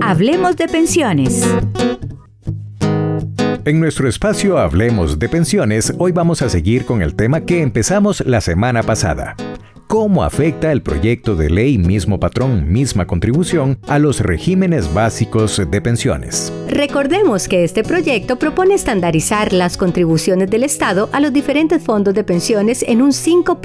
Hablemos de pensiones. En nuestro espacio Hablemos de Pensiones, hoy vamos a seguir con el tema que empezamos la semana pasada. ¿Cómo afecta el proyecto de ley Mismo Patrón, Misma Contribución a los regímenes básicos de pensiones? Recordemos que este proyecto propone estandarizar las contribuciones del Estado a los diferentes fondos de pensiones en un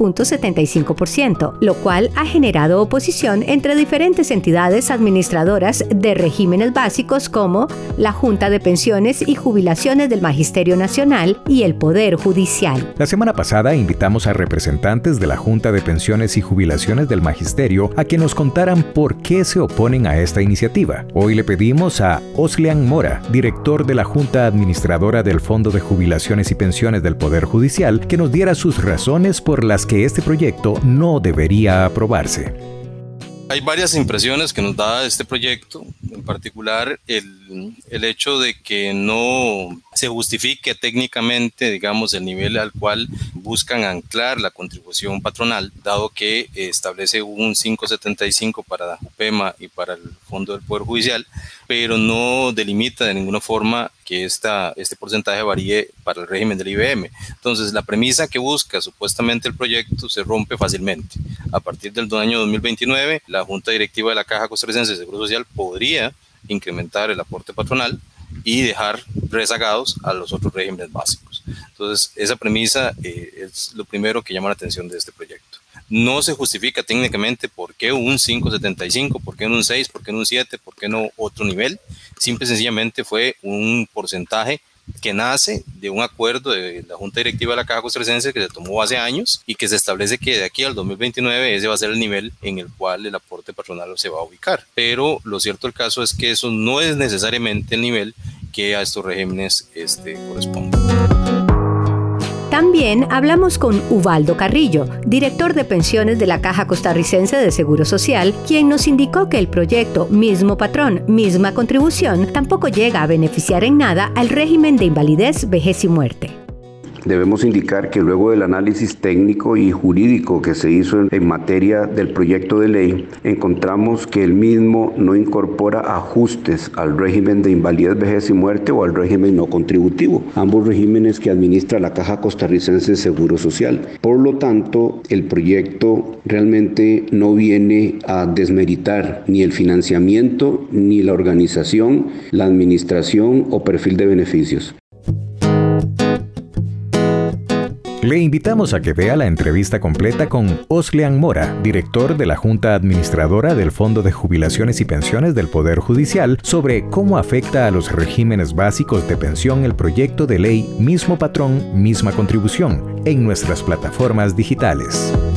5.75%, lo cual ha generado oposición entre diferentes entidades administradoras de regímenes básicos como la Junta de Pensiones y Jubilaciones del Magisterio Nacional y el Poder Judicial. La semana pasada invitamos a representantes de la Junta de Pensiones y Jubilaciones del Magisterio a que nos contaran por qué se oponen a esta iniciativa. Hoy le pedimos a Oslean Mora, director de la Junta Administradora del Fondo de Jubilaciones y Pensiones del Poder Judicial, que nos diera sus razones por las que este proyecto no debería aprobarse. Hay varias impresiones que nos da este proyecto, en particular el hecho de que no se justifique técnicamente, digamos, el nivel al cual buscan anclar la contribución patronal, dado que establece un 5.75 para UPEMA y para el Fondo del Poder Judicial, pero no delimita de ninguna forma que este porcentaje varíe para el régimen del IBM. Entonces, la premisa que busca supuestamente el proyecto se rompe fácilmente. A partir del año 2029, la Junta Directiva de la Caja Costarricense de Seguro Social podría incrementar el aporte patronal y dejar rezagados a los otros regímenes básicos. Entonces, esa premisa es lo primero que llama la atención de este proyecto. No se justifica técnicamente por qué un 5.75, por qué no un 6, por qué no un 7, por qué no otro nivel. Simple y sencillamente fue un porcentaje que nace de un acuerdo de la Junta Directiva de la Caja Costarricense que se tomó hace años y que se establece que de aquí al 2029 ese va a ser el nivel en el cual el aporte patronal se va a ubicar. Pero lo cierto del caso es que eso no es necesariamente el nivel que a estos regímenes corresponde. También hablamos con Ubaldo Carrillo, director de pensiones de la Caja Costarricense de Seguro Social, quien nos indicó que el proyecto Mismo Patrón, Misma Contribución tampoco llega a beneficiar en nada al régimen de invalidez, vejez y muerte. Debemos indicar que luego del análisis técnico y jurídico que se hizo en materia del proyecto de ley, encontramos que el mismo no incorpora ajustes al régimen de invalidez, vejez y muerte o al régimen no contributivo, ambos regímenes que administra la Caja Costarricense de Seguro Social. Por lo tanto, el proyecto realmente no viene a desmeritar ni el financiamiento, ni la organización, la administración o perfil de beneficios. Le invitamos a que vea la entrevista completa con Oslean Mora, director de la Junta Administradora del Fondo de Jubilaciones y Pensiones del Poder Judicial, sobre cómo afecta a los regímenes básicos de pensión el proyecto de ley Mismo Patrón, Misma Contribución en nuestras plataformas digitales.